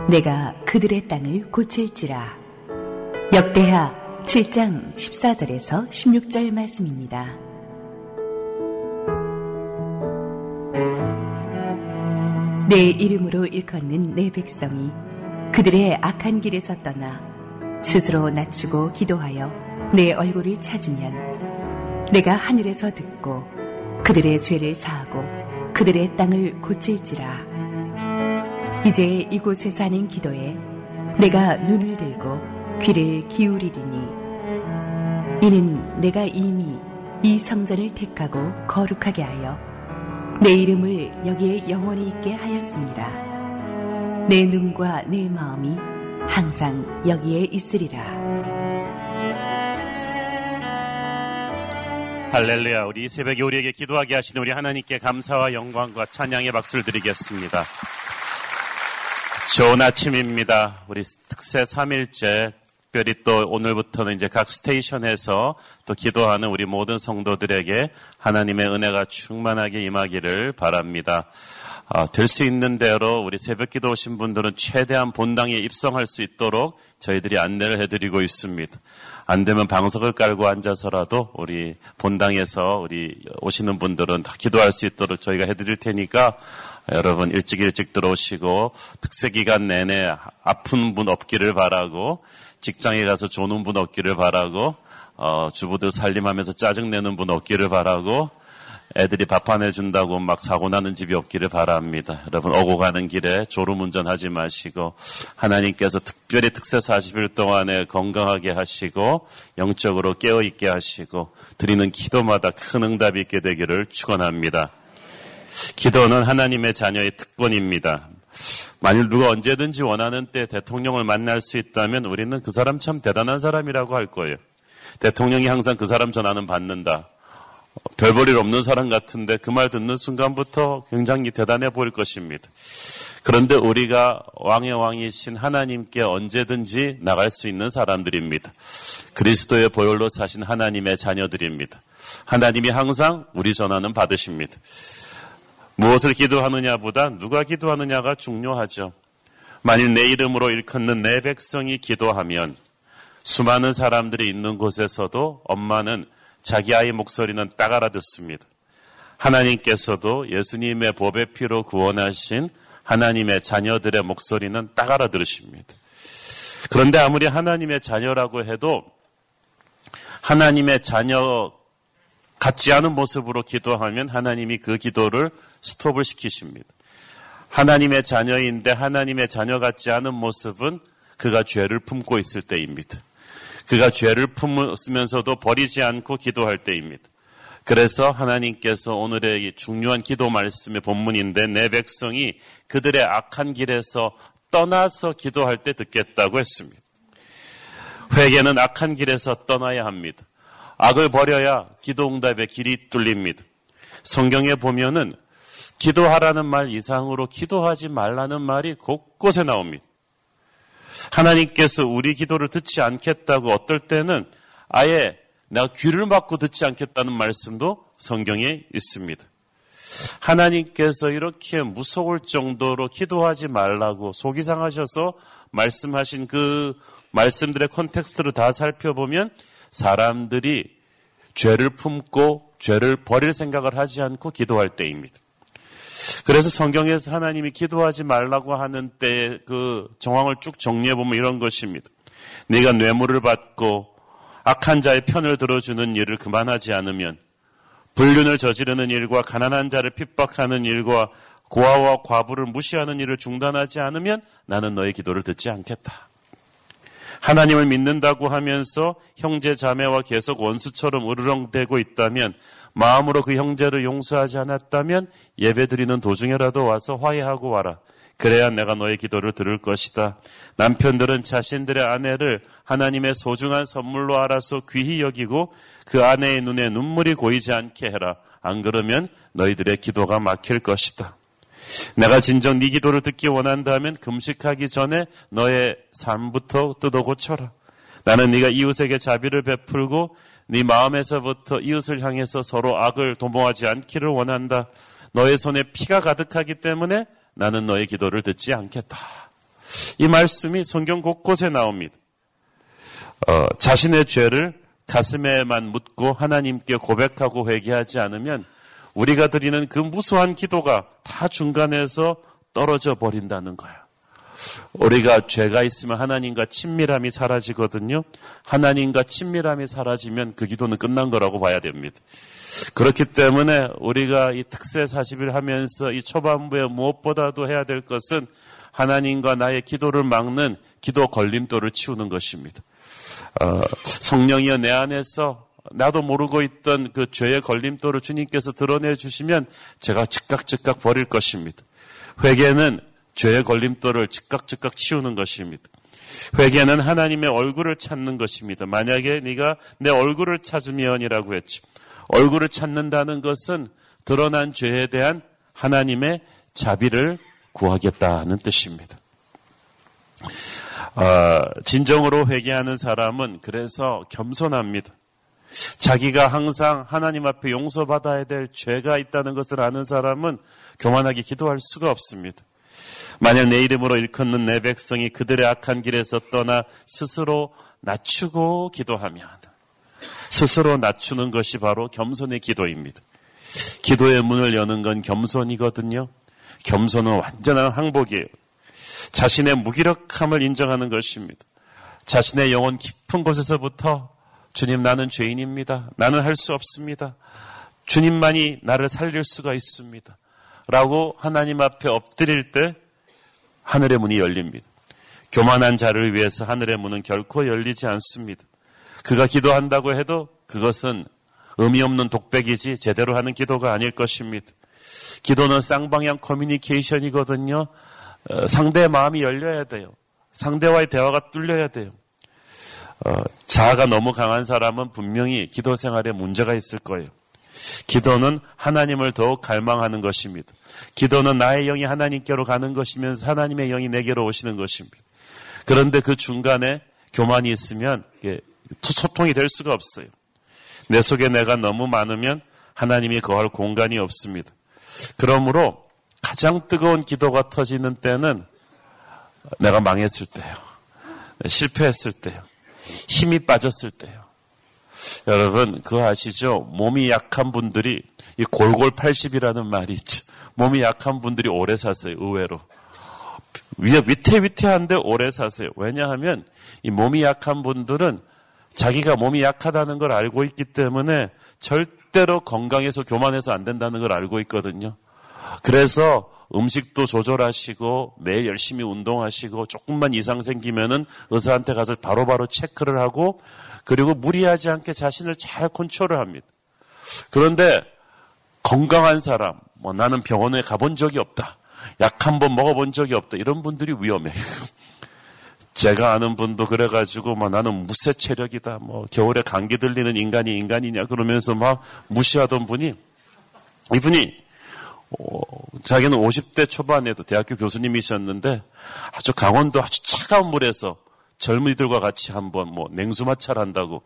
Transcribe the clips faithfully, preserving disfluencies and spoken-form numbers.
내가 그들의 땅을 고칠지라. 역대하 칠 장 십사 절에서 십육 절 말씀입니다. 내 이름으로 일컫는 내 백성이 그들의 악한 길에서 떠나 스스로 낮추고 기도하여 내 얼굴을 찾으면 내가 하늘에서 듣고 그들의 죄를 사하고 그들의 땅을 고칠지라. 이제 이곳에 사는 기도에 내가 눈을 들고 귀를 기울이리니 이는 내가 이미 이 성전을 택하고 거룩하게 하여 내 이름을 여기에 영원히 있게 하였습니다. 내 눈과 내 마음이 항상 여기에 있으리라. 할렐루야. 우리 이 새벽에 우리에게 기도하게 하시는 우리 하나님께 감사와 영광과 찬양의 박수를 드리겠습니다. 좋은 아침입니다. 우리 특세 삼 일째, 특별히 또 오늘부터는 이제 각 스테이션에서 또 기도하는 우리 모든 성도들에게 하나님의 은혜가 충만하게 임하기를 바랍니다. 아, 될 수 있는 대로 우리 새벽 기도 오신 분들은 최대한 본당에 입성할 수 있도록 저희들이 안내를 해드리고 있습니다. 안 되면 방석을 깔고 앉아서라도 우리 본당에서 우리 오시는 분들은 다 기도할 수 있도록 저희가 해드릴 테니까 여러분 일찍 일찍 들어오시고 특세 기간 내내 아픈 분 없기를 바라고 직장에 가서 조는 분 없기를 바라고 어, 주부들 살림하면서 짜증내는 분 없기를 바라고 애들이 밥 안 해준다고 막 사고 나는 집이 없기를 바랍니다. 여러분 오고 가는 길에 졸음운전하지 마시고 하나님께서 특별히 특세 사십 일 동안에 건강하게 하시고 영적으로 깨어있게 하시고 드리는 기도마다 큰 응답이 있게 되기를 축원합니다. 기도는 하나님의 자녀의 특권입니다. 만일 누가 언제든지 원하는 때 대통령을 만날 수 있다면 우리는 그 사람 참 대단한 사람이라고 할 거예요. 대통령이 항상 그 사람 전화는 받는다. 별 볼 일 없는 사람 같은데 그 말 듣는 순간부터 굉장히 대단해 보일 것입니다. 그런데 우리가 왕의 왕이신 하나님께 언제든지 나갈 수 있는 사람들입니다. 그리스도의 보혈로 사신 하나님의 자녀들입니다. 하나님이 항상 우리 전화는 받으십니다. 무엇을 기도하느냐보다 누가 기도하느냐가 중요하죠. 만일 내 이름으로 일컫는 내 백성이 기도하면 수많은 사람들이 있는 곳에서도 엄마는 자기 아이 목소리는 딱 알아듣습니다. 하나님께서도 예수님의 보배 피로 구원하신 하나님의 자녀들의 목소리는 딱 알아들으십니다. 그런데 아무리 하나님의 자녀라고 해도 하나님의 자녀 같지 않은 모습으로 기도하면 하나님이 그 기도를 스톱을 시키십니다. 하나님의 자녀인데 하나님의 자녀 같지 않은 모습은 그가 죄를 품고 있을 때입니다. 그가 죄를 품으면서도 버리지 않고 기도할 때입니다. 그래서 하나님께서 오늘의 중요한 기도 말씀의 본문인데 내 백성이 그들의 악한 길에서 떠나서 기도할 때 듣겠다고 했습니다. 회개는 악한 길에서 떠나야 합니다. 악을 버려야 기도 응답의 길이 뚫립니다. 성경에 보면은 기도하라는 말 이상으로 기도하지 말라는 말이 곳곳에 나옵니다. 하나님께서 우리 기도를 듣지 않겠다고 어떨 때는 아예 내가 귀를 막고 듣지 않겠다는 말씀도 성경에 있습니다. 하나님께서 이렇게 무서울 정도로 기도하지 말라고 속이 상하셔서 말씀하신 그 말씀들의 콘텍스트를 다 살펴보면 사람들이 죄를 품고 죄를 버릴 생각을 하지 않고 기도할 때입니다. 그래서 성경에서 하나님이 기도하지 말라고 하는 때 그 정황을 쭉 정리해보면 이런 것입니다. 네가 뇌물을 받고 악한 자의 편을 들어주는 일을 그만하지 않으면 불륜을 저지르는 일과 가난한 자를 핍박하는 일과 고아와 과부를 무시하는 일을 중단하지 않으면 나는 너의 기도를 듣지 않겠다. 하나님을 믿는다고 하면서 형제 자매와 계속 원수처럼 으르렁대고 있다면 마음으로 그 형제를 용서하지 않았다면 예배드리는 도중에라도 와서 화해하고 와라. 그래야 내가 너의 기도를 들을 것이다. 남편들은 자신들의 아내를 하나님의 소중한 선물로 알아서 귀히 여기고 그 아내의 눈에 눈물이 고이지 않게 해라. 안 그러면 너희들의 기도가 막힐 것이다. 내가 진정 네 기도를 듣기 원한다면 금식하기 전에 너의 삶부터 뜯어 고쳐라. 나는 네가 이웃에게 자비를 베풀고 네 마음에서부터 이웃을 향해서 서로 악을 도모하지 않기를 원한다. 너의 손에 피가 가득하기 때문에 나는 너의 기도를 듣지 않겠다. 이 말씀이 성경 곳곳에 나옵니다. 어, 자신의 죄를 가슴에만 묻고 하나님께 고백하고 회개하지 않으면 우리가 드리는 그 무수한 기도가 다 중간에서 떨어져 버린다는 거야. 우리가 죄가 있으면 하나님과 친밀함이 사라지거든요. 하나님과 친밀함이 사라지면 그 기도는 끝난 거라고 봐야 됩니다. 그렇기 때문에 우리가 이 특세 사십 일 하면서 이 초반부에 무엇보다도 해야 될 것은 하나님과 나의 기도를 막는 기도 걸림돌을 치우는 것입니다. 어, 성령이여 내 안에서 나도 모르고 있던 그 죄의 걸림돌을 주님께서 드러내 주시면 제가 즉각 즉각 버릴 것입니다. 회개는 죄의 걸림돌을 즉각 즉각 치우는 것입니다. 회개는 하나님의 얼굴을 찾는 것입니다. 만약에 네가 내 얼굴을 찾으면이라고 했죠. 얼굴을 찾는다는 것은 드러난 죄에 대한 하나님의 자비를 구하겠다는 뜻입니다. 어, 진정으로 회개하는 사람은 그래서 겸손합니다. 자기가 항상 하나님 앞에 용서받아야 될 죄가 있다는 것을 아는 사람은 교만하게 기도할 수가 없습니다. 만약 내 이름으로 일컫는 내 백성이 그들의 악한 길에서 떠나 스스로 낮추고 기도하면, 스스로 낮추는 것이 바로 겸손의 기도입니다. 기도의 문을 여는 건 겸손이거든요. 겸손은 완전한 항복이에요. 자신의 무기력함을 인정하는 것입니다. 자신의 영혼 깊은 곳에서부터 주님, 나는 죄인입니다. 나는 할 수 없습니다. 주님만이 나를 살릴 수가 있습니다. 라고 하나님 앞에 엎드릴 때 하늘의 문이 열립니다. 교만한 자를 위해서 하늘의 문은 결코 열리지 않습니다. 그가 기도한다고 해도 그것은 의미 없는 독백이지 제대로 하는 기도가 아닐 것입니다. 기도는 쌍방향 커뮤니케이션이거든요. 어, 상대의 마음이 열려야 돼요. 상대와의 대화가 뚫려야 돼요. 어, 자아가 너무 강한 사람은 분명히 기도 생활에 문제가 있을 거예요. 기도는 하나님을 더욱 갈망하는 것입니다. 기도는 나의 영이 하나님께로 가는 것이면서 하나님의 영이 내게로 오시는 것입니다. 그런데 그 중간에 교만이 있으면 소통이 될 수가 없어요. 내 속에 내가 너무 많으면 하나님이 거할 공간이 없습니다. 그러므로 가장 뜨거운 기도가 터지는 때는 내가 망했을 때요. 실패했을 때요. 힘이 빠졌을 때요. 여러분 그거 아시죠? 몸이 약한 분들이 이 골골 팔십이라는 말이 있죠. 몸이 약한 분들이 오래 사세요. 의외로. 위태위태한데 오래 사세요. 왜냐하면 이 몸이 약한 분들은 자기가 몸이 약하다는 걸 알고 있기 때문에 절대로 건강해서 교만해서 안 된다는 걸 알고 있거든요. 그래서 음식도 조절하시고 매일 열심히 운동하시고 조금만 이상 생기면은 의사한테 가서 바로바로 체크를 하고 그리고 무리하지 않게 자신을 잘 컨트롤을 합니다. 그런데 건강한 사람, 뭐 나는 병원에 가본 적이 없다. 약 한 번 먹어본 적이 없다. 이런 분들이 위험해요. 제가 아는 분도 그래가지고 뭐 나는 무쇠 체력이다. 뭐 겨울에 감기 들리는 인간이 인간이냐 그러면서 막 무시하던 분이 이분이 어, 자기는 오십 대 초반에도 대학교 교수님이셨는데 아주 강원도 아주 차가운 물에서 젊은이들과 같이 한번 뭐 냉수 마찰 한다고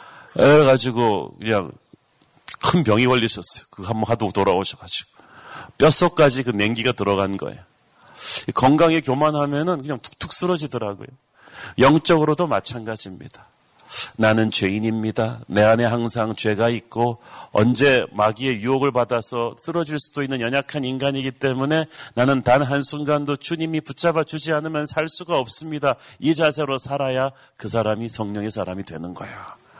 해가지고 그냥 큰 병이 걸리셨어요. 그거 한번 하도 돌아오셔가지고 뼛속까지 그 냉기가 들어간 거예요. 건강에 교만하면은 그냥 툭툭 쓰러지더라고요. 영적으로도 마찬가지입니다. 나는 죄인입니다. 내 안에 항상 죄가 있고 언제 마귀의 유혹을 받아서 쓰러질 수도 있는 연약한 인간이기 때문에 나는 단 한순간도 주님이 붙잡아 주지 않으면 살 수가 없습니다. 이 자세로 살아야 그 사람이 성령의 사람이 되는 거예요.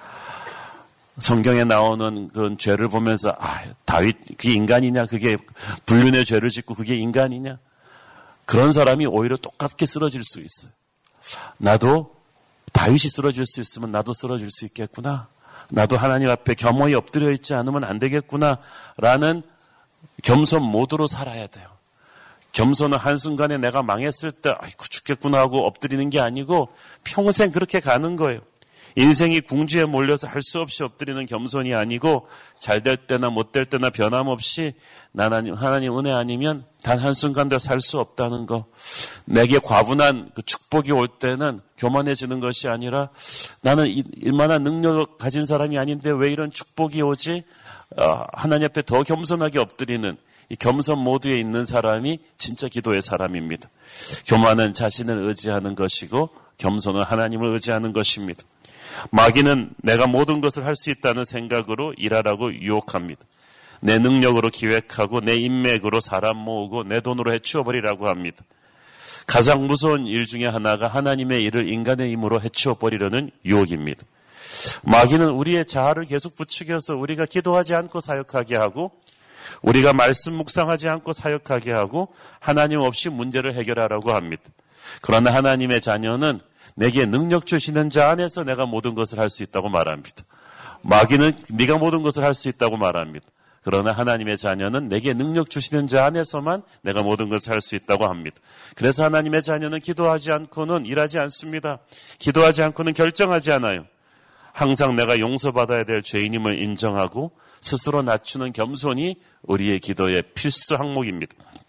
성경에 나오는 그런 죄를 보면서 아, 다윗 그게 인간이냐, 그게 불륜의 죄를 짓고 그게 인간이냐, 그런 사람이 오히려 똑같게 쓰러질 수 있어요. 나도 다윗이 쓰러질 수 있으면 나도 쓰러질 수 있겠구나. 나도 하나님 앞에 겸허히 엎드려 있지 않으면 안 되겠구나 라는 겸손 모드로 살아야 돼요. 겸손은 한순간에 내가 망했을 때 아이고 죽겠구나 하고 엎드리는 게 아니고 평생 그렇게 가는 거예요. 인생이 궁지에 몰려서 할 수 없이 엎드리는 겸손이 아니고 잘 될 때나 못 될 때나 변함없이 하나님, 하나님 은혜 아니면 단 한순간도 살 수 없다는 거. 내게 과분한 그 축복이 올 때는 교만해지는 것이 아니라 나는 이만한 능력을 가진 사람이 아닌데 왜 이런 축복이 오지? 어, 하나님 앞에 더 겸손하게 엎드리는 이 겸손 모두에 있는 사람이 진짜 기도의 사람입니다. 교만은 자신을 의지하는 것이고 겸손은 하나님을 의지하는 것입니다. 마귀는 내가 모든 것을 할 수 있다는 생각으로 일하라고 유혹합니다. 내 능력으로 기획하고 내 인맥으로 사람 모으고 내 돈으로 해치워버리라고 합니다. 가장 무서운 일 중에 하나가 하나님의 일을 인간의 힘으로 해치워버리려는 유혹입니다. 마귀는 우리의 자아를 계속 부추겨서 우리가 기도하지 않고 사역하게 하고 우리가 말씀 묵상하지 않고 사역하게 하고 하나님 없이 문제를 해결하라고 합니다. 그러나 하나님의 자녀는 내게 능력 주시는 자 안에서 내가 모든 것을 할 수 있다고 말합니다. 마귀는 네가 모든 것을 할 수 있다고 말합니다. 그러나 하나님의 자녀는 내게 능력 주시는 자 안에서만 내가 모든 것을 할 수 있다고 합니다. 그래서 하나님의 자녀는 기도하지 않고는 일하지 않습니다. 기도하지 않고는 결정하지 않아요. 항상 내가 용서받아야 될 죄인임을 인정하고 스스로 낮추는 겸손이 우리의 기도의 필수 항목입니다.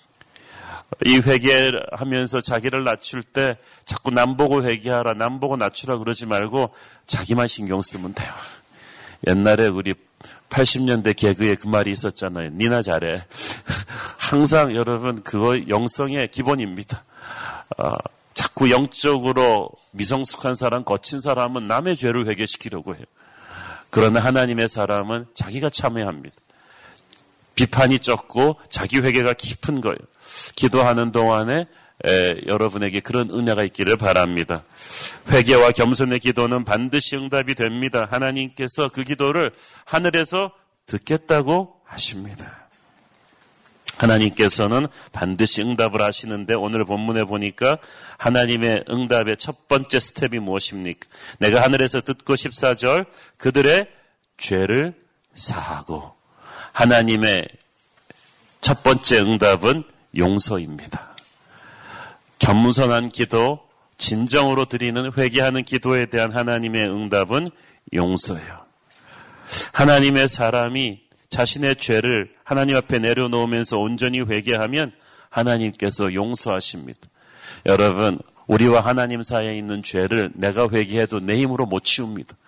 이 회개하면서 자기를 낮출 때 자꾸 남 보고 회개하라, 남 보고 낮추라 그러지 말고 자기만 신경 쓰면 돼요. 옛날에 우리 팔십 년대 개그에 그 말이 있었잖아요. 니나 잘해. 항상 여러분 그거 영성의 기본입니다. 어, 자꾸 영적으로 미성숙한 사람, 거친 사람은 남의 죄를 회개시키려고 해요. 그러나 하나님의 사람은 자기가 참회합니다. 비판이 적고 자기 회개가 깊은 거예요. 기도하는 동안에 에, 여러분에게 그런 은혜가 있기를 바랍니다. 회개와 겸손의 기도는 반드시 응답이 됩니다. 하나님께서 그 기도를 하늘에서 듣겠다고 하십니다. 하나님께서는 반드시 응답을 하시는데 오늘 본문에 보니까 하나님의 응답의 첫 번째 스텝이 무엇입니까? 내가 하늘에서 듣고 십사 절 그들의 죄를 사하고 하나님의 첫 번째 응답은 용서입니다. 겸손한 기도, 진정으로 드리는 회개하는 기도에 대한 하나님의 응답은 용서예요. 하나님의 사람이 자신의 죄를 하나님 앞에 내려놓으면서 온전히 회개하면 하나님께서 용서하십니다. 여러분, 우리와 하나님 사이에 있는 죄를 내가 회개해도 내 힘으로 못 치웁니다.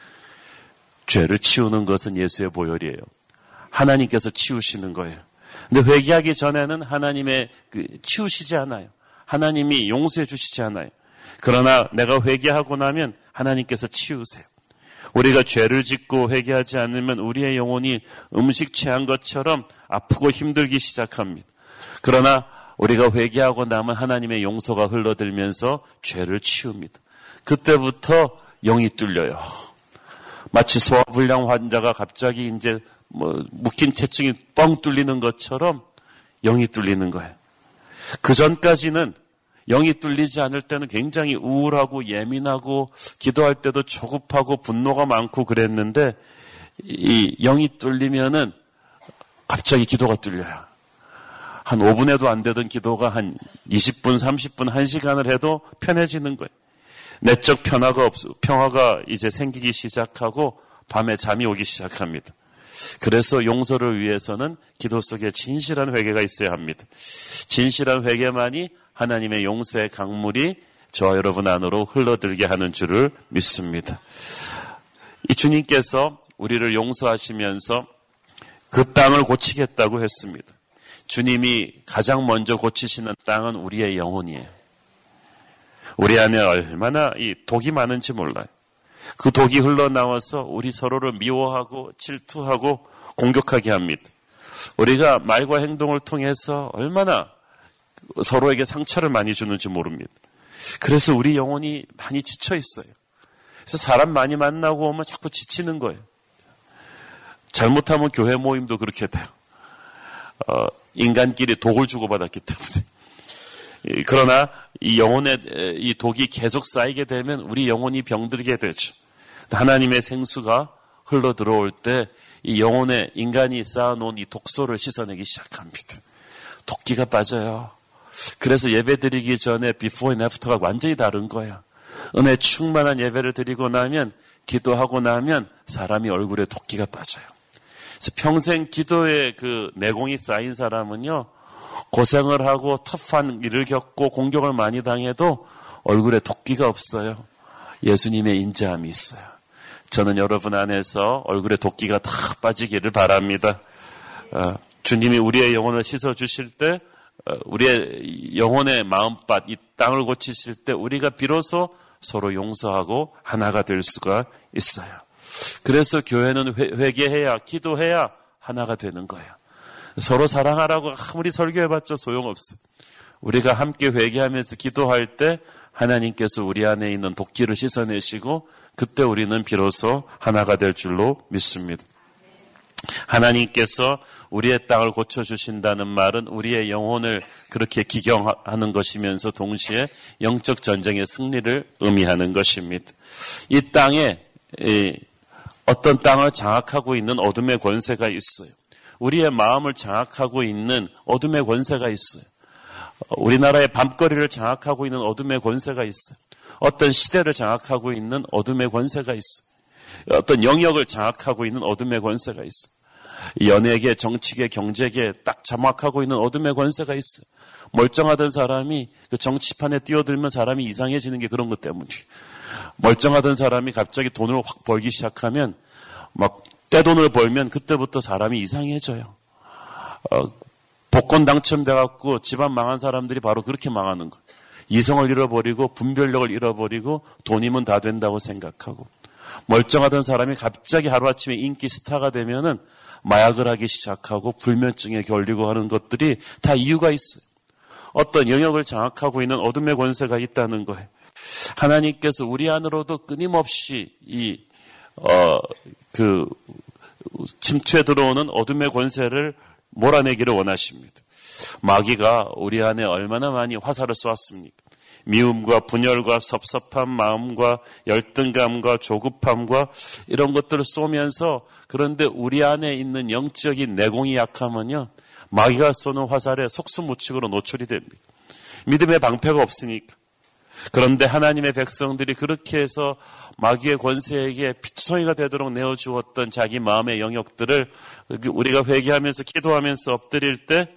죄를 치우는 것은 예수의 보혈이에요. 하나님께서 치우시는 거예요. 근데 회개하기 전에는 하나님의 그 치우시지 않아요. 하나님이 용서해 주시지 않아요. 그러나 내가 회개하고 나면 하나님께서 치우세요. 우리가 죄를 짓고 회개하지 않으면 우리의 영혼이 음식 취한 것처럼 아프고 힘들기 시작합니다. 그러나 우리가 회개하고 나면 하나님의 용서가 흘러들면서 죄를 치웁니다. 그때부터 영이 뚫려요. 마치 소화불량 환자가 갑자기 이제 뭐 묶인 체증이 뻥 뚫리는 것처럼 영이 뚫리는 거예요. 그 전까지는 영이 뚫리지 않을 때는 굉장히 우울하고 예민하고 기도할 때도 조급하고 분노가 많고 그랬는데 이 영이 뚫리면은 갑자기 기도가 뚫려요. 한 오 분에도 안 되던 기도가 한 이십 분, 삼십 분, 한 시간을 해도 편해지는 거예요. 내적 평화가 없, 평화가 이제 생기기 시작하고 밤에 잠이 오기 시작합니다. 그래서 용서를 위해서는 기도 속에 진실한 회개가 있어야 합니다. 진실한 회개만이 하나님의 용서의 강물이 저와 여러분 안으로 흘러들게 하는 줄을 믿습니다. 이 주님께서 우리를 용서하시면서 그 땅을 고치겠다고 했습니다. 주님이 가장 먼저 고치시는 땅은 우리의 영혼이에요. 우리 안에 얼마나 이 독이 많은지 몰라요. 그 독이 흘러나와서 우리 서로를 미워하고 질투하고 공격하게 합니다. 우리가 말과 행동을 통해서 얼마나 서로에게 상처를 많이 주는지 모릅니다. 그래서 우리 영혼이 많이 지쳐 있어요. 그래서 사람 많이 만나고 오면 자꾸 지치는 거예요. 잘못하면 교회 모임도 그렇게 돼요. 어, 인간끼리 독을 주고받았기 때문에. 그러나 이 영혼의 이 독이 계속 쌓이게 되면 우리 영혼이 병들게 되죠. 하나님의 생수가 흘러 들어올 때 이 영혼의 인간이 쌓아놓은 이 독소를 씻어내기 시작합니다. 독기가 빠져요. 그래서 예배 드리기 전에 비포 앤 애프터가 완전히 다른 거예요. 은혜 충만한 예배를 드리고 나면 기도하고 나면 사람이 얼굴에 독기가 빠져요. 그래서 평생 기도의 그 내공이 쌓인 사람은요, 고생을 하고 터프한 일을 겪고 공격을 많이 당해도 얼굴에 독기가 없어요. 예수님의 인자함이 있어요. 저는 여러분 안에서 얼굴에 독기가 다 빠지기를 바랍니다. 어, 주님이 우리의 영혼을 씻어주실 때, 우리의 영혼의 마음밭, 이 땅을 고치실 때 우리가 비로소 서로 용서하고 하나가 될 수가 있어요. 그래서 교회는 회개해야, 기도해야 하나가 되는 거예요. 서로 사랑하라고 아무리 설교해봤자 소용없어. 우리가 함께 회개하면서 기도할 때 하나님께서 우리 안에 있는 독기를 씻어내시고 그때 우리는 비로소 하나가 될 줄로 믿습니다. 하나님께서 우리의 땅을 고쳐주신다는 말은 우리의 영혼을 그렇게 기경하는 것이면서 동시에 영적 전쟁의 승리를 의미하는 것입니다. 이 땅에 어떤 땅을 장악하고 있는 어둠의 권세가 있어요. 우리의 마음을 장악하고 있는 어둠의 권세가 있어요. 우리나라의 밤거리를 장악하고 있는 어둠의 권세가 있어요. 어떤 시대를 장악하고 있는 어둠의 권세가 있어요. 어떤 영역을 장악하고 있는 어둠의 권세가 있어요. 연예계, 정치계, 경제계 딱 장악하고 있는 어둠의 권세가 있어요. 멀쩡하던 사람이 그 정치판에 뛰어들면 사람이 이상해지는 게 그런 것 때문이에요. 멀쩡하던 사람이 갑자기 돈을 확 벌기 시작하면 막 떼돈을 벌면 그때부터 사람이 이상해져요. 어, 복권 당첨돼갖고 집안 망한 사람들이 바로 그렇게 망하는 거예요. 이성을 잃어버리고 분별력을 잃어버리고 돈이면 다 된다고 생각하고 멀쩡하던 사람이 갑자기 하루아침에 인기 스타가 되면은 마약을 하기 시작하고 불면증에 걸리고 하는 것들이 다 이유가 있어요. 어떤 영역을 장악하고 있는 어둠의 권세가 있다는 거예요. 하나님께서 우리 안으로도 끊임없이 이, 어, 그, 침투에 들어오는 어둠의 권세를 몰아내기를 원하십니다. 마귀가 우리 안에 얼마나 많이 화살을 쏘았습니까? 미움과 분열과 섭섭한 마음과 열등감과 조급함과 이런 것들을 쏘면서 그런데 우리 안에 있는 영적인 내공이 약하면요. 마귀가 쏘는 화살에 속수무책으로 노출이 됩니다. 믿음의 방패가 없으니까. 그런데 하나님의 백성들이 그렇게 해서 마귀의 권세에게 피투성이가 되도록 내어주었던 자기 마음의 영역들을 우리가 회개하면서 기도하면서 엎드릴 때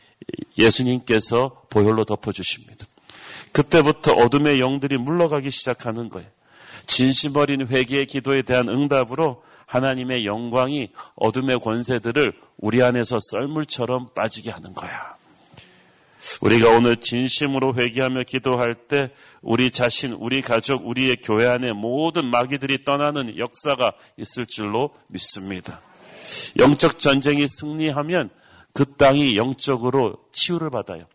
예수님께서 보혈로 덮어주십니다. 그때부터 어둠의 영들이 물러가기 시작하는 거예요. 진심 어린 회개의 기도에 대한 응답으로 하나님의 영광이 어둠의 권세들을 우리 안에서 썰물처럼 빠지게 하는 거야. 우리가 오늘 진심으로 회개하며 기도할 때 우리 자신, 우리 가족, 우리의 교회 안에 모든 마귀들이 떠나는 역사가 있을 줄로 믿습니다. 영적 전쟁이 승리하면 그 땅이 영적으로 치유를 받아요.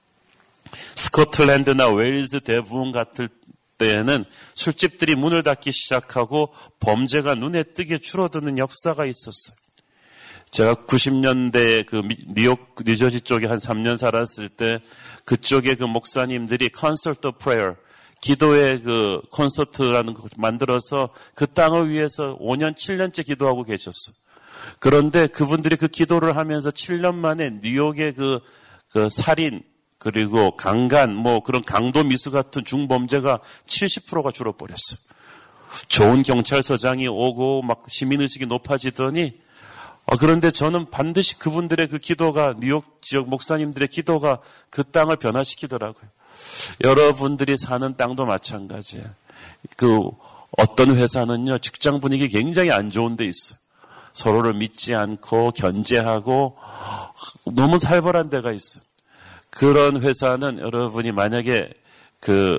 스코틀랜드나 웨일즈 대부분 같은 때에는 술집들이 문을 닫기 시작하고 범죄가 눈에 띄게 줄어드는 역사가 있었어요. 제가 구십 년대에 그 뉴욕, 뉴저지 쪽에 한 삼 년 살았을 때 그쪽에 그 목사님들이 콘서트 프레이어, 기도의 그 콘서트라는 거 만들어서 그 땅을 위해서 오 년, 칠 년째 기도하고 계셨어요. 그런데 그분들이 그 기도를 하면서 칠 년 만에 뉴욕의 그, 그 살인, 그리고 강간, 뭐 그런 강도 미수 같은 중범죄가 칠십 퍼센트가 줄어버렸어요. 좋은 경찰서장이 오고 막 시민의식이 높아지더니 어, 그런데 저는 반드시 그분들의 그 기도가 뉴욕 지역 목사님들의 기도가 그 땅을 변화시키더라고요. 여러분들이 사는 땅도 마찬가지예요. 그 어떤 회사는요 직장 분위기 굉장히 안 좋은 데 있어요. 서로를 믿지 않고 견제하고 너무 살벌한 데가 있어요. 그런 회사는 여러분이 만약에 그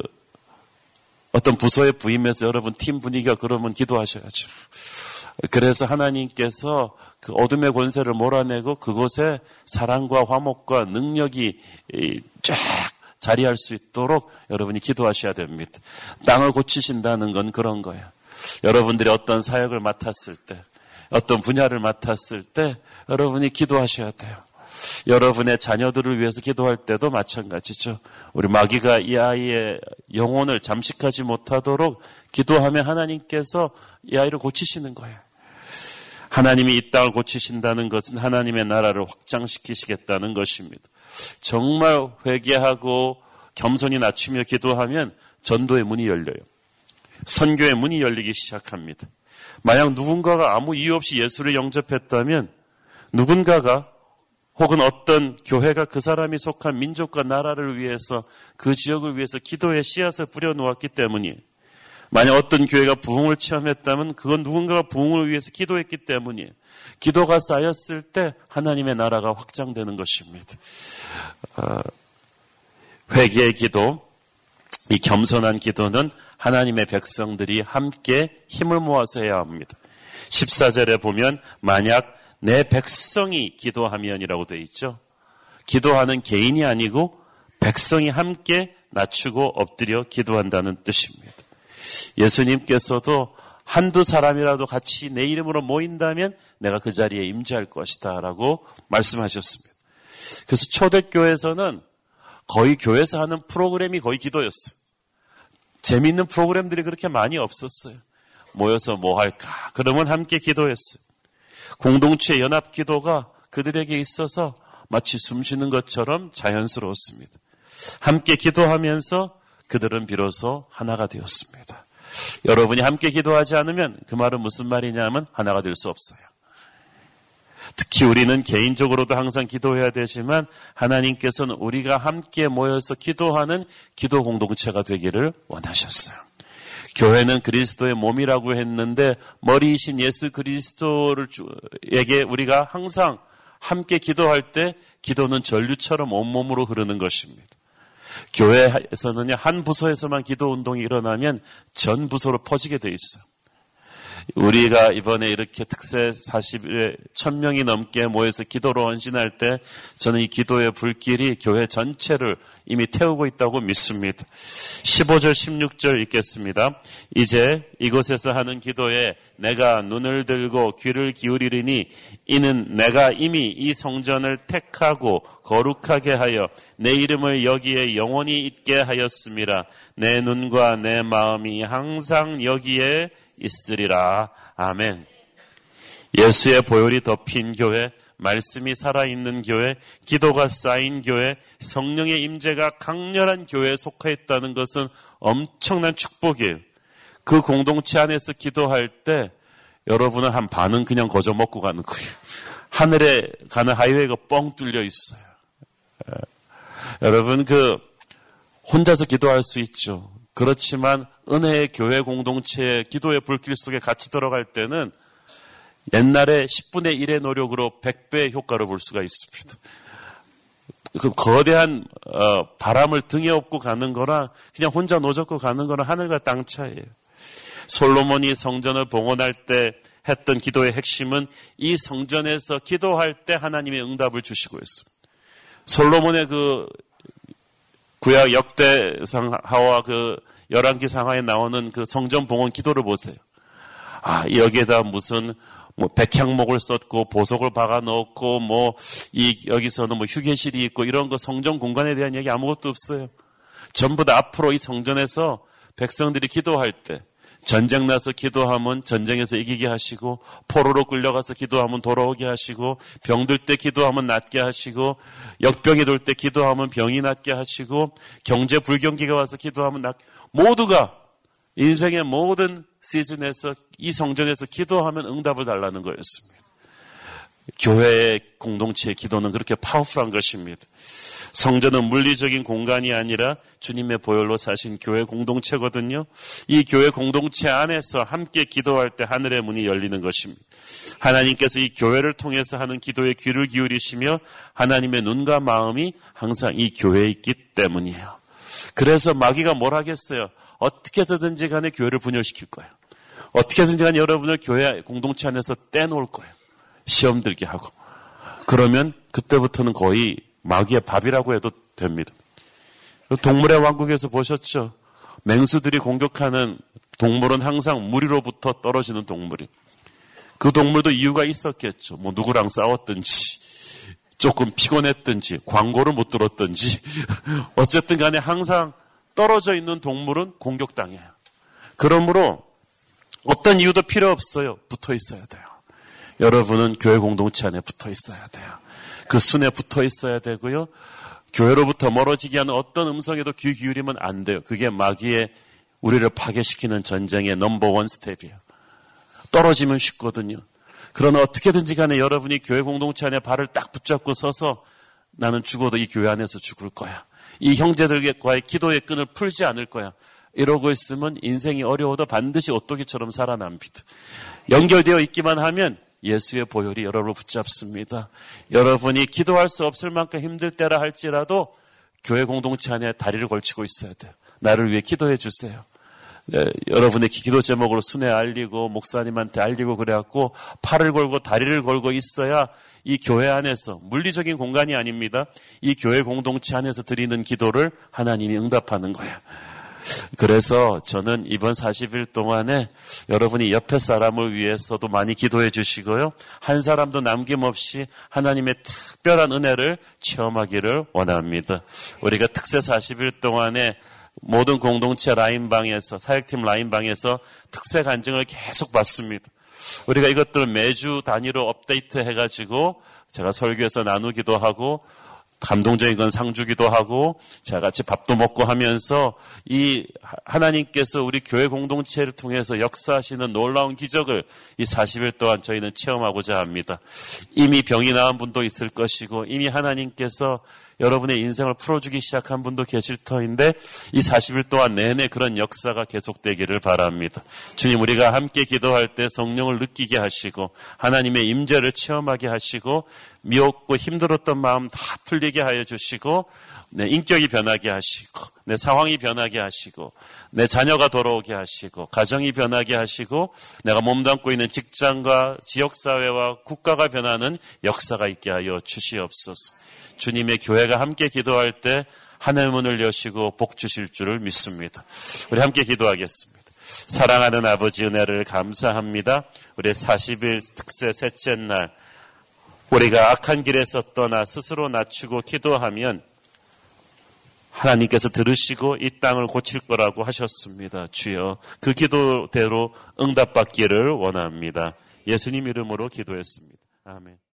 어떤 부서에 부임해서 여러분 팀 분위기가 그러면 기도하셔야죠. 그래서 하나님께서 그 어둠의 권세를 몰아내고 그곳에 사랑과 화목과 능력이 쫙 자리할 수 있도록 여러분이 기도하셔야 됩니다. 땅을 고치신다는 건 그런 거예요. 여러분들이 어떤 사역을 맡았을 때, 어떤 분야를 맡았을 때 여러분이 기도하셔야 돼요. 여러분의 자녀들을 위해서 기도할 때도 마찬가지죠. 우리 마귀가 이 아이의 영혼을 잠식하지 못하도록 기도하면 하나님께서 이 아이를 고치시는 거예요. 하나님이 이 땅을 고치신다는 것은 하나님의 나라를 확장시키시겠다는 것입니다. 정말 회개하고 겸손히 낮추며 기도하면 전도의 문이 열려요. 선교의 문이 열리기 시작합니다. 만약 누군가가 아무 이유 없이 예수를 영접했다면 누군가가 혹은 어떤 교회가 그 사람이 속한 민족과 나라를 위해서 그 지역을 위해서 기도의 씨앗을 뿌려놓았기 때문이에요. 만약 어떤 교회가 부흥을 체험했다면 그건 누군가가 부흥을 위해서 기도했기 때문이에요. 기도가 쌓였을 때 하나님의 나라가 확장되는 것입니다. 어, 회개의 기도, 이 겸손한 기도는 하나님의 백성들이 함께 힘을 모아서 해야 합니다. 십사 절에 보면 만약 내 백성이 기도하면이라고 되어 있죠. 기도하는 개인이 아니고 백성이 함께 낮추고 엎드려 기도한다는 뜻입니다. 예수님께서도 한두 사람이라도 같이 내 이름으로 모인다면 내가 그 자리에 임재할 것이다 라고 말씀하셨습니다. 그래서 초대교회에서는 거의 교회에서 하는 프로그램이 거의 기도였어요. 재미있는 프로그램들이 그렇게 많이 없었어요. 모여서 뭐 할까? 그러면 함께 기도했어요. 공동체 연합 기도가 그들에게 있어서 마치 숨 쉬는 것처럼 자연스러웠습니다. 함께 기도하면서 그들은 비로소 하나가 되었습니다. 여러분이 함께 기도하지 않으면 그 말은 무슨 말이냐면 하나가 될 수 없어요. 특히 우리는 개인적으로도 항상 기도해야 되지만 하나님께서는 우리가 함께 모여서 기도하는 기도 공동체가 되기를 원하셨어요. 교회는 그리스도의 몸이라고 했는데 머리이신 예수 그리스도에게 우리가 항상 함께 기도할 때 기도는 전류처럼 온몸으로 흐르는 것입니다. 교회에서는요, 한 부서에서만 기도 운동이 일어나면 전 부서로 퍼지게 돼 있어요. 우리가 이번에 이렇게 특세 사십 일에 천 명이 넘게 모여서 기도로 헌신할 때 저는 이 기도의 불길이 교회 전체를 이미 태우고 있다고 믿습니다. 십오 절 십육 절 읽겠습니다. 이제 이곳에서 하는 기도에 내가 눈을 들고 귀를 기울이리니 이는 내가 이미 이 성전을 택하고 거룩하게 하여 내 이름을 여기에 영원히 있게 하였음이라. 내 눈과 내 마음이 항상 여기에 있으리라. 아멘. 예수의 보혈이 덮인 교회, 말씀이 살아있는 교회, 기도가 쌓인 교회, 성령의 임재가 강렬한 교회에 속해 있다는 것은 엄청난 축복이에요. 그 공동체 안에서 기도할 때 여러분은 한 반은 그냥 거저 먹고 가는 거예요. 하늘에 가는 하이웨이가 뻥 뚫려 있어요. 여러분 그 혼자서 기도할 수 있죠. 그렇지만 은혜의 교회 공동체의 기도의 불길 속에 같이 들어갈 때는 옛날에 십분의 일의 노력으로 백배의 효과를 볼 수가 있습니다. 그 거대한 어, 바람을 등에 업고 가는 거랑 그냥 혼자 노젓고 가는 거랑 하늘과 땅 차이예요. 솔로몬이 성전을 봉헌할 때 했던 기도의 핵심은 이 성전에서 기도할 때 하나님의 응답을 주시고 있습니다. 솔로몬의 그 구약 역대상하와 그 열왕기 상하에 나오는 그 성전 봉헌 기도를 보세요. 아, 여기에다 무슨 뭐 백향목을 썼고 보석을 박아 넣었고 뭐 이 여기서는 뭐 휴게실이 있고 이런 거 성전 공간에 대한 얘기 아무것도 없어요. 전부 다 앞으로 이 성전에서 백성들이 기도할 때 전쟁 나서 기도하면 전쟁에서 이기게 하시고 포로로 끌려가서 기도하면 돌아오게 하시고 병들 때 기도하면 낫게 하시고 역병이 돌 때 기도하면 병이 낫게 하시고 경제 불경기가 와서 기도하면 낫게 모두가 인생의 모든 시즌에서 이 성전에서 기도하면 응답을 달라는 거였습니다. 교회의 공동체의 기도는 그렇게 파워풀한 것입니다. 성전은 물리적인 공간이 아니라 주님의 보혈로 사신 교회 공동체거든요. 이 교회 공동체 안에서 함께 기도할 때 하늘의 문이 열리는 것입니다. 하나님께서 이 교회를 통해서 하는 기도에 귀를 기울이시며 하나님의 눈과 마음이 항상 이 교회에 있기 때문이에요. 그래서 마귀가 뭘 하겠어요? 어떻게 해서든지 간에 교회를 분열시킬 거예요. 어떻게 해서든지 간에 여러분을 교회 공동체 안에서 떼놓을 거예요. 시험 들게 하고. 그러면 그때부터는 거의 마귀의 밥이라고 해도 됩니다. 동물의 왕국에서 보셨죠? 맹수들이 공격하는 동물은 항상 무리로부터 떨어지는 동물이에요. 그 동물도 이유가 있었겠죠. 뭐 누구랑 싸웠든지 조금 피곤했든지 광고를 못 들었든지 어쨌든 간에 항상 떨어져 있는 동물은 공격당해요. 그러므로 어떤 이유도 필요 없어요. 붙어 있어야 돼요. 여러분은 교회 공동체 안에 붙어 있어야 돼요. 그 순에 붙어 있어야 되고요. 교회로부터 멀어지게 하는 어떤 음성에도 귀 기울이면 안 돼요. 그게 마귀의 우리를 파괴시키는 전쟁의 넘버원 스텝이에요. 떨어지면 쉽거든요. 그러나 어떻게든지 간에 여러분이 교회 공동체 안에 발을 딱 붙잡고 서서 나는 죽어도 이 교회 안에서 죽을 거야. 이 형제들과의 기도의 끈을 풀지 않을 거야. 이러고 있으면 인생이 어려워도 반드시 오뚜기처럼 살아납니다. 연결되어 있기만 하면 예수의 보혈이 여러분을 붙잡습니다. 여러분이 기도할 수 없을 만큼 힘들 때라 할지라도 교회 공동체 안에 다리를 걸치고 있어야 돼요. 나를 위해 기도해 주세요. 네, 여러분의 기도 제목으로 순회 알리고 목사님한테 알리고 그래갖고 팔을 걸고 다리를 걸고 있어야 이 교회 안에서 물리적인 공간이 아닙니다. 이 교회 공동체 안에서 드리는 기도를 하나님이 응답하는 거예요. 그래서 저는 이번 사십 일 동안에 여러분이 옆에 사람을 위해서도 많이 기도해 주시고요. 한 사람도 남김없이 하나님의 특별한 은혜를 체험하기를 원합니다. 우리가 특세 사십 일 동안에 모든 공동체 라인방에서, 사역팀 라인방에서 특세 간증을 계속 받습니다. 우리가 이것들을 매주 단위로 업데이트 해가지고 제가 설교에서 나누기도 하고 감동적인 건 상 주기도 하고 자 같이 밥도 먹고 하면서 이 하나님께서 우리 교회 공동체를 통해서 역사하시는 놀라운 기적을 이 사십 일 동안 저희는 체험하고자 합니다. 이미 병이 나은 분도 있을 것이고 이미 하나님께서 여러분의 인생을 풀어주기 시작한 분도 계실 터인데 이 사십 일 동안 내내 그런 역사가 계속되기를 바랍니다. 주님, 우리가 함께 기도할 때 성령을 느끼게 하시고 하나님의 임재를 체험하게 하시고 미혹고 힘들었던 마음 다 풀리게 하여 주시고 내 인격이 변하게 하시고 내 상황이 변하게 하시고 내 자녀가 돌아오게 하시고 가정이 변하게 하시고 내가 몸담고 있는 직장과 지역사회와 국가가 변하는 역사가 있게 하여 주시옵소서. 주님의 교회가 함께 기도할 때 하늘 문을 여시고 복 주실 줄을 믿습니다. 우리 함께 기도하겠습니다. 사랑하는 아버지, 은혜를 감사합니다. 우리 사십 일 특세 셋째 날 우리가 악한 길에서 떠나 스스로 낮추고 기도하면 하나님께서 들으시고 이 땅을 고칠 거라고 하셨습니다. 주여, 그 기도대로 응답받기를 원합니다. 예수님 이름으로 기도했습니다. 아멘.